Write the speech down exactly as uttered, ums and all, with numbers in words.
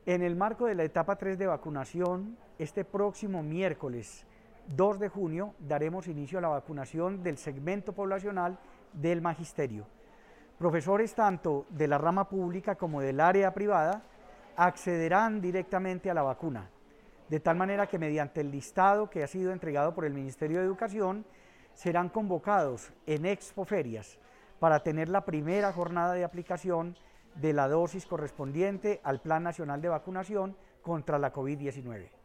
En el marco de la etapa tres de vacunación, este próximo miércoles dos de junio daremos inicio a la vacunación del segmento poblacional del magisterio. Profesores tanto de la rama pública como del área privada accederán directamente a la vacuna, de tal manera que mediante el listado que ha sido entregado por el Ministerio de Educación serán convocados en expoferias para tener la primera jornada de aplicación de la dosis correspondiente al Plan Nacional de Vacunación contra la COVID diecinueve.